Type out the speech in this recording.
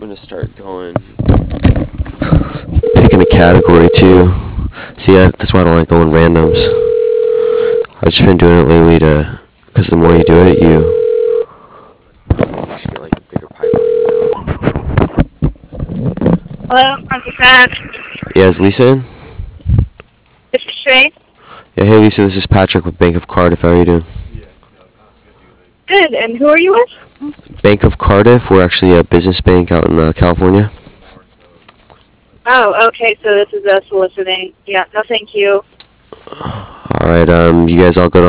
gonna start going, picking a category too. See, that's why I don't like going randoms. I've just been doing it lately because the more you do it, you just get like a bigger pipeline, Hello, I'm Pat. Yeah, is Lisa in? This is Shay. Yeah, hey Lisa, this is Patrick with Bank of Cardiff. How are you doing? Good, and who are you with? Bank of Cardiff. We're actually a business bank out in California. Oh, okay, so this is soliciting. Yeah, no thank you. All right, you guys all good